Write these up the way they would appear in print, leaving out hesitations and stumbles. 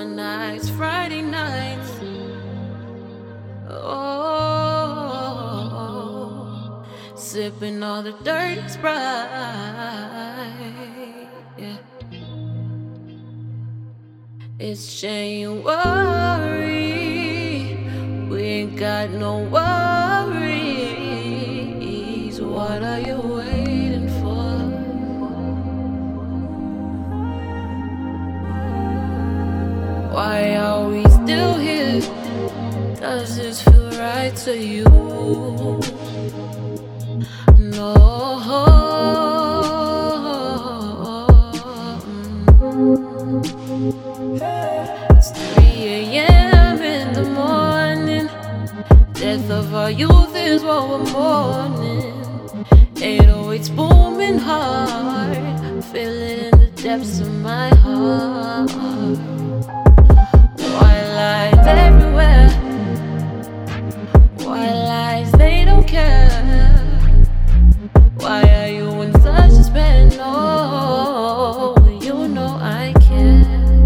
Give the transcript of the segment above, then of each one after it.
summer nights, Friday nights. Oh, sipping all the dirty Sprite. Yeah. It's January. We ain't got no worries. What are you waiting for? Why are we still here? Does this feel right to you? No. It's 3 a.m. in the morning. Death of our youth is what we're mourning. 808's booming hard. Feel it in the depths of my heart. White lies everywhere. White lies, they don't care. Why are you in such despair? No, you know I care.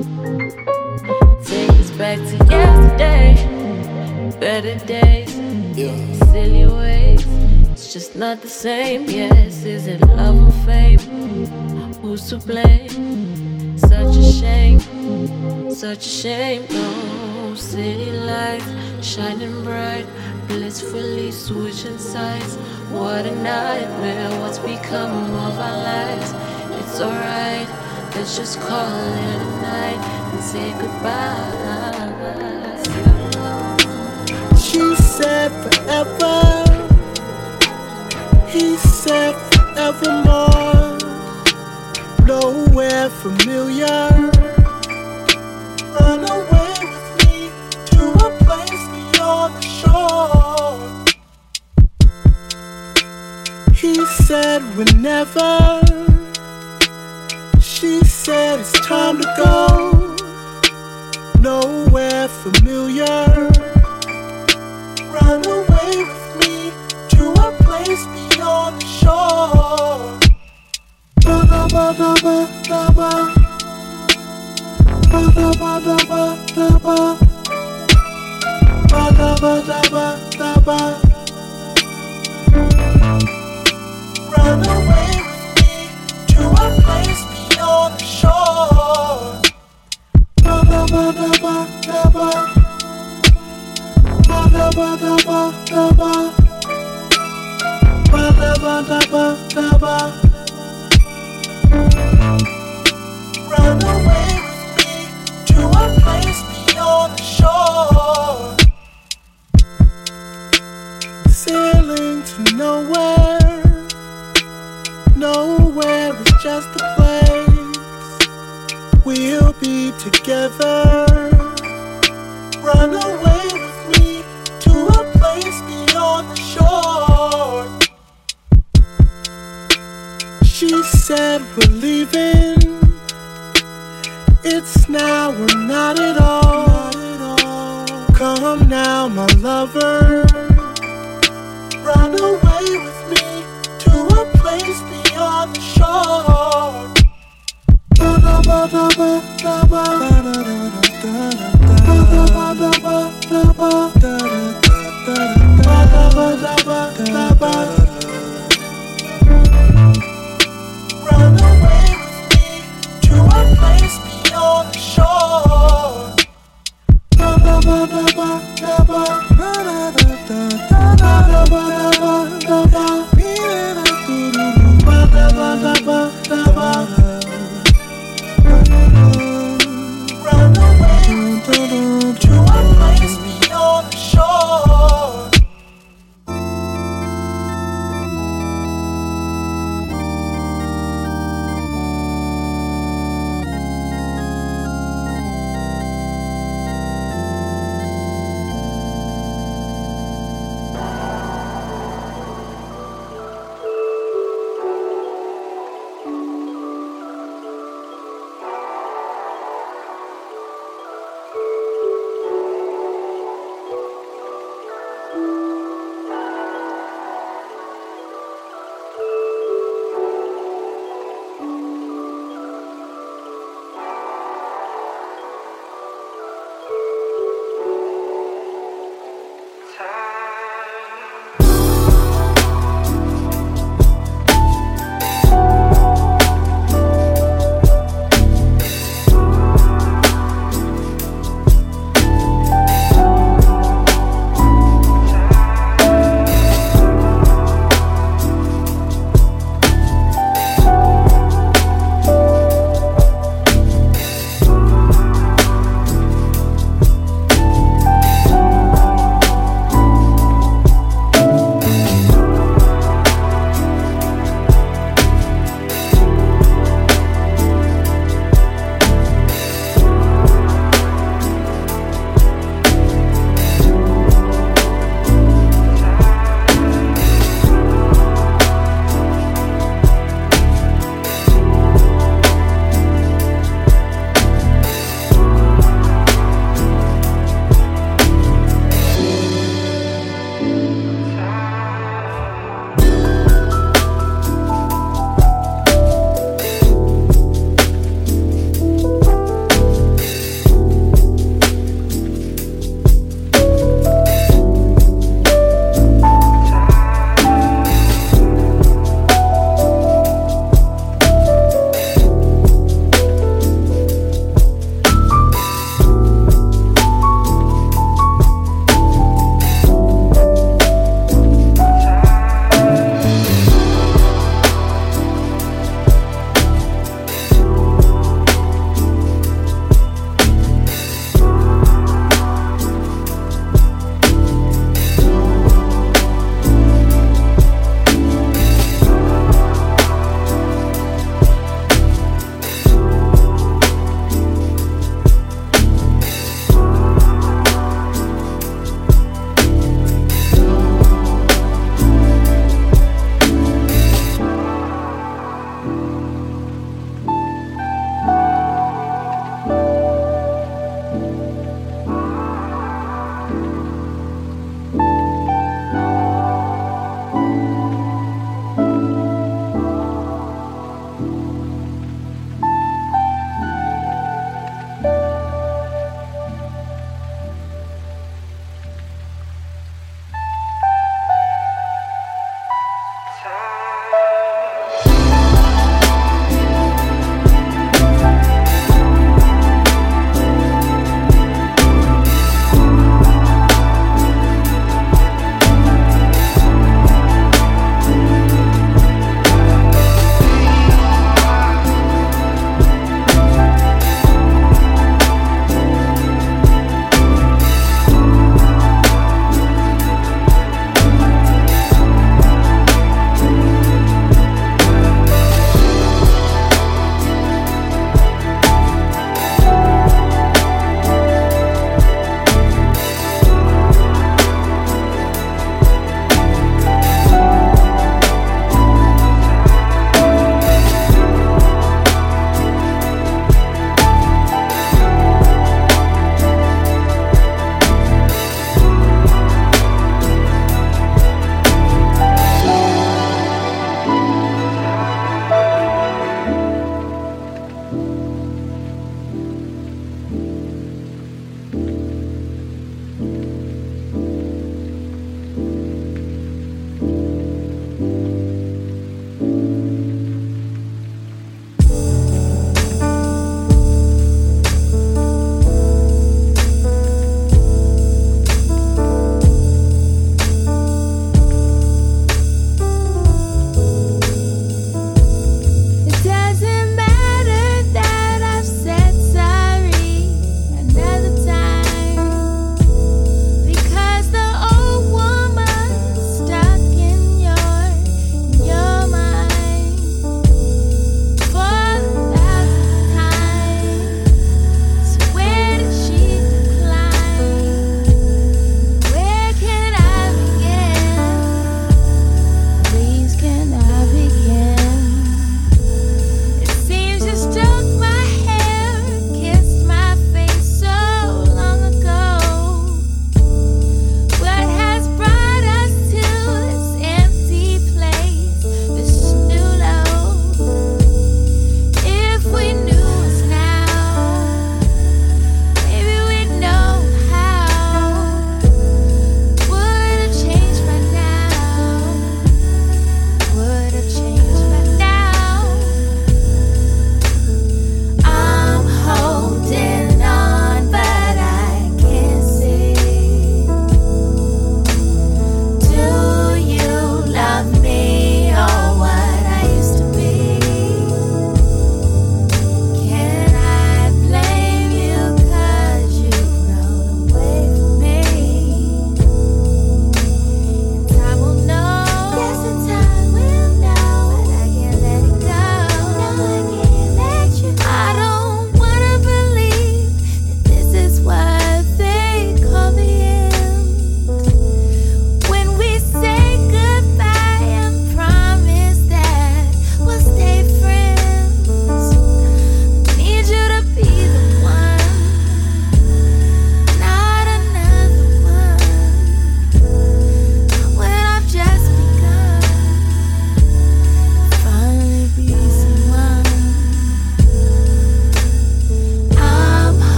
Take us back to yesterday. Better days, silly ways. It's just not the same. Yes, is it love or fame? Who's to blame? Such a shame. Such a shame, no. City lights shining bright, blissfully switching sides. What a nightmare, what's become of our lives? It's alright, let's just call it a night and say goodbye. She said forever, he said forevermore. Nowhere familiar. Run away with me to a place beyond the shore. He said whenever. She said it's time to go. Nowhere familiar. Run away with me to a place beyond the shore. Ba-da-ba-da-ba-da-ba. Ba-da-ba-da-ba-da-ba. Ba-da-ba-da-ba-da-ba. Run away with me to a place beyond the shore. Ba-da-ba-da-ba-da-ba. Ba-da-ba-da-ba-da-ba. Ba-da-ba-da-ba-da-ba. Run away with me to a place beyond the shore. Sailing to nowhere. Nowhere is just a place. We'll be together. Run away with me to a place beyond the shore. She said we're leaving. It's now or not at all. Come now, my lover. Run away with me to a place beyond the shore. Ba-da-ba-da-ba-da-ba. Ba-da-ba-da-ba-da-ba. Ba-da-ba-da-ba-da-ba. Run away with me to a place beyond the shore. Ba-da-ba-da-ba-da-ba. Ba-da-ba-da-ba-da-ba. Ba-da-ba-da-ba-da-ba. Run away with me to a place beyond the shore.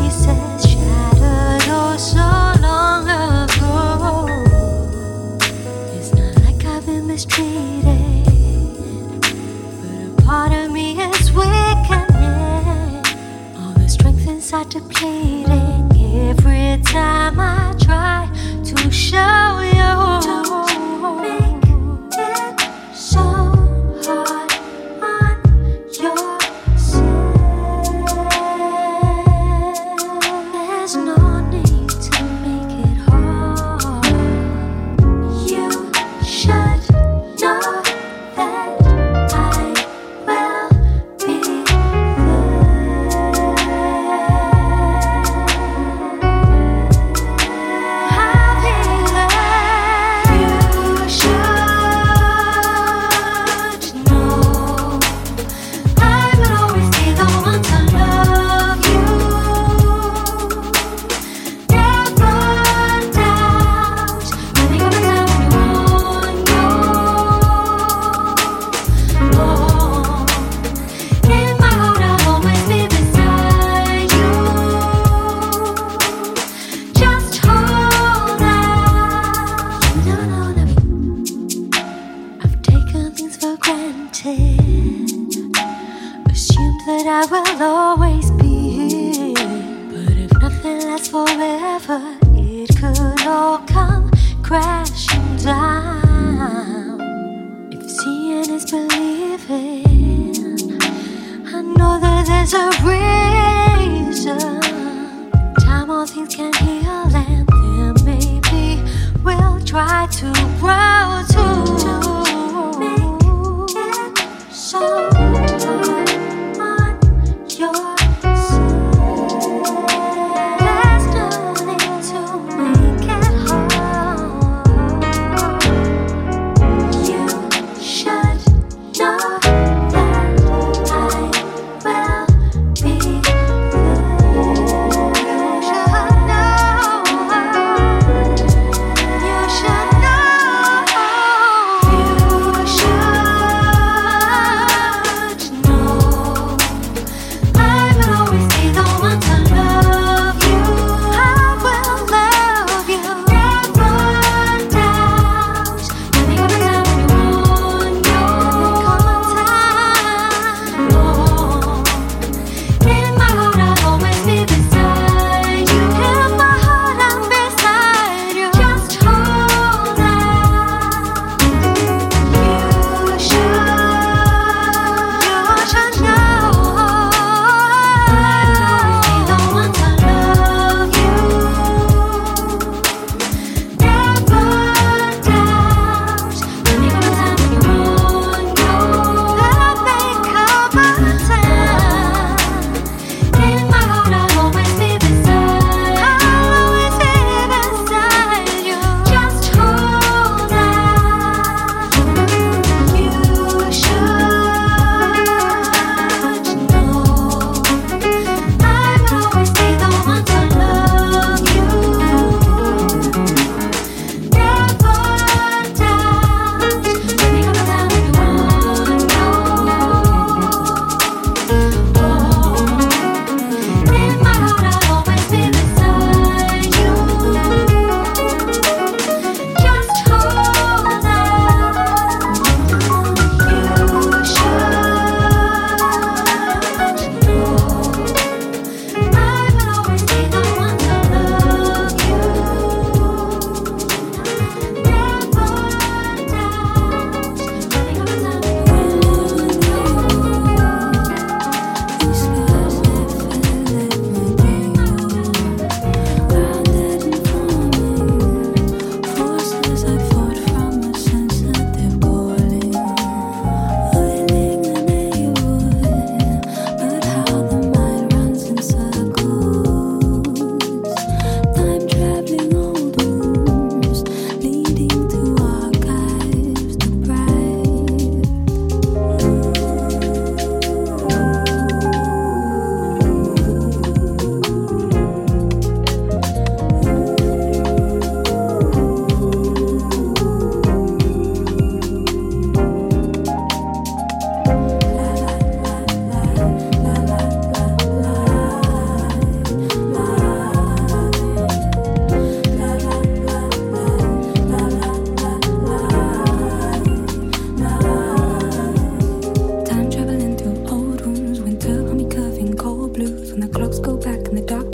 pieces shattered oh so long ago. It's not like I've been mistreated, but a part of me is weakening. All the strength inside depleting every time I try to show you. Don't make it so hard on yourself. There's no need to make it hard. You should know that I will be there.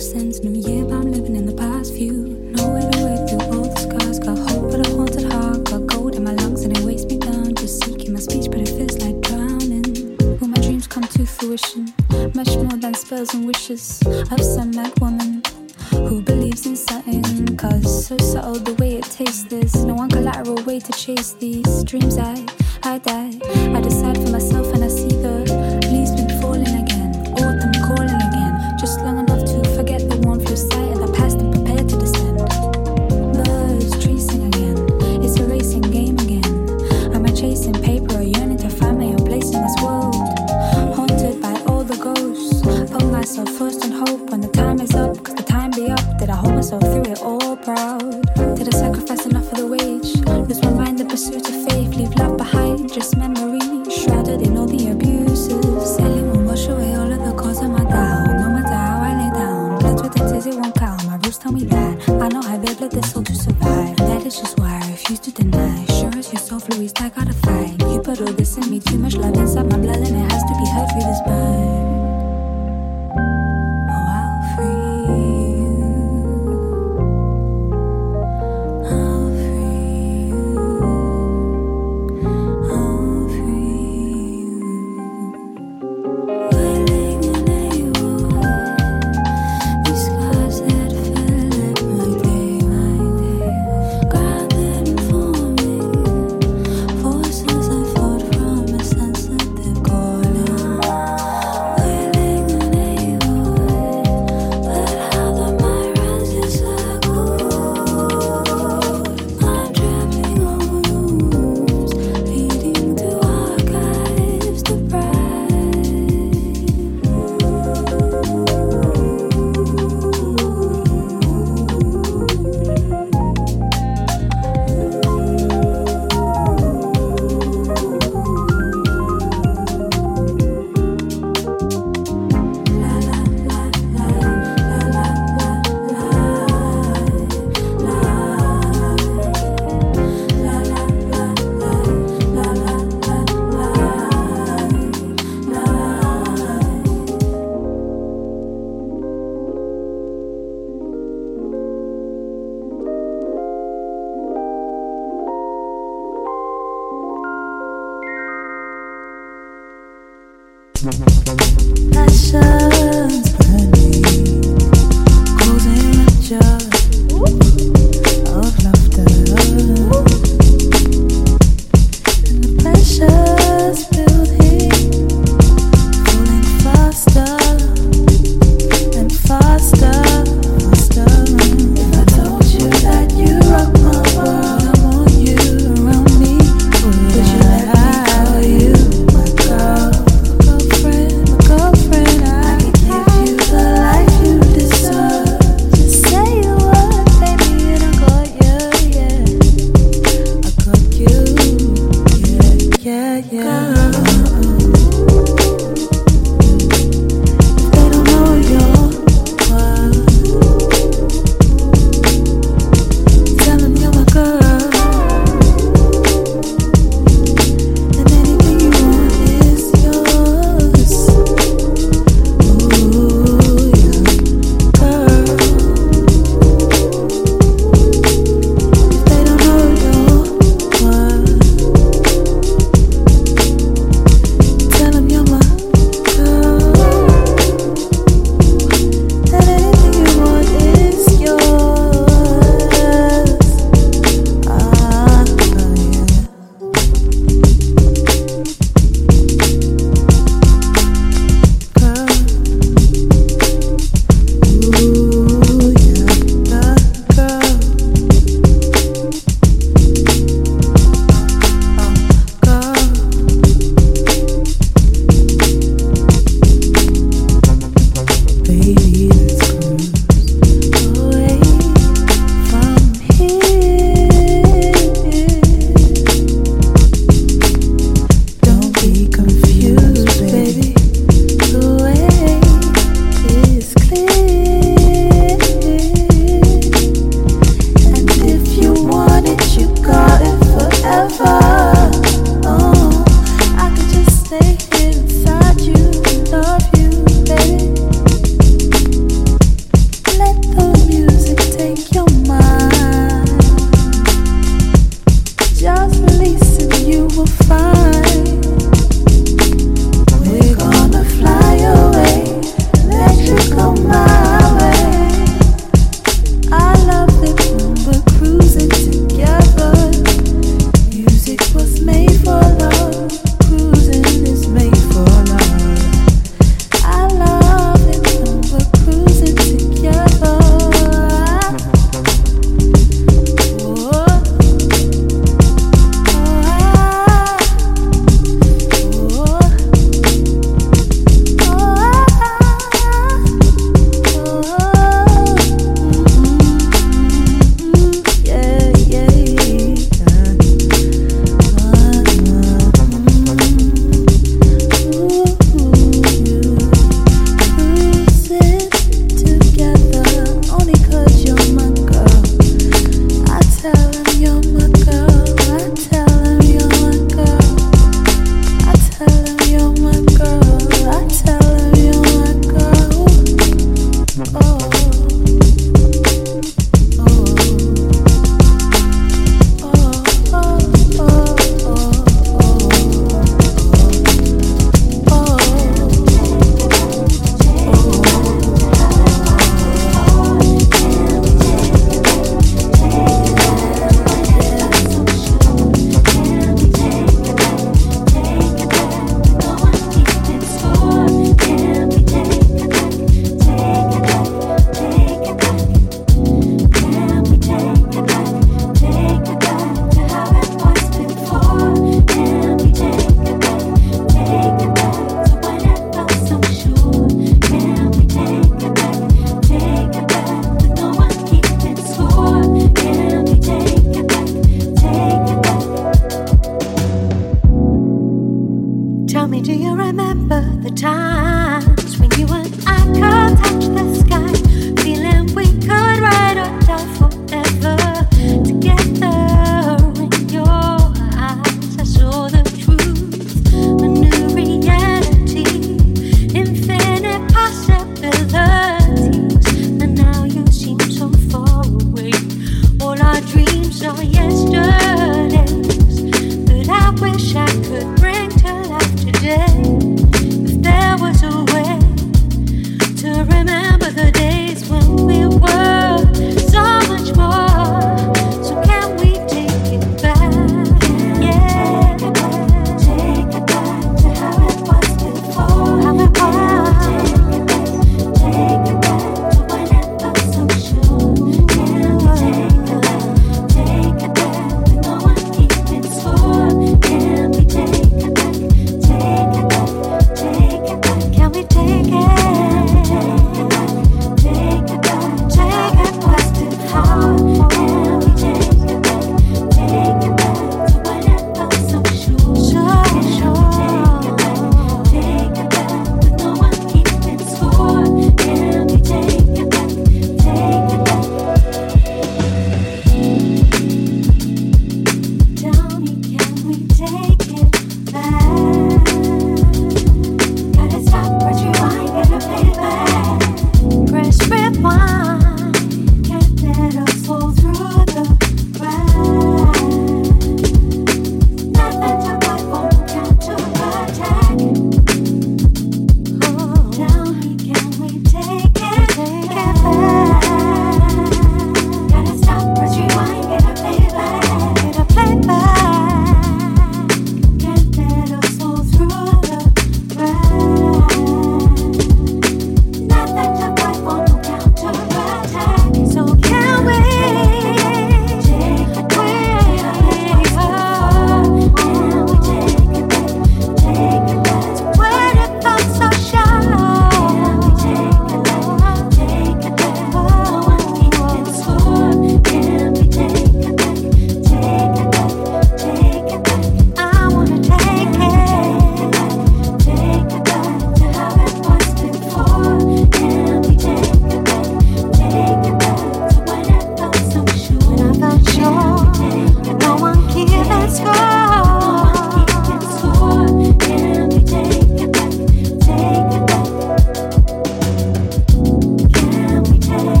sense. New year, but I'm living in the past few. No way to wait through all the scars. Got hope but a haunted heart. Got gold in my lungs and it weighs me down. Just seeking my speech but it feels like drowning. Will my dreams come to fruition? Much more than spells and wishes of some mad woman who believes in something. Cause so subtle the way it tastes. There's no one collateral way to chase these dreams. I die. I decide for myself and I see the leaves been falling again. Autumn calling again. Just long enough to forget the warmth of sight and the past and prepare to descend. Birds tracing again. It's a racing game again. Am I chasing paper or yearning to find my own place in this world? Haunted by all the ghosts. Put myself first and hope when the time is up. Cause the time be up. Did I hold myself through it all proud? Did I sacrifice enough for the wage? Lose my mind in pursuit of faith. Leave love behind, just memory. Shrouded in all the abuses. Sailing won't wash away all of the cause of my down. No matter how I lay down, blood with the tears it won't count. My roots tell me that I know I bear blood this soul to survive. And that is just why I refuse to deny. Sure as your soul fluids, I gotta fight.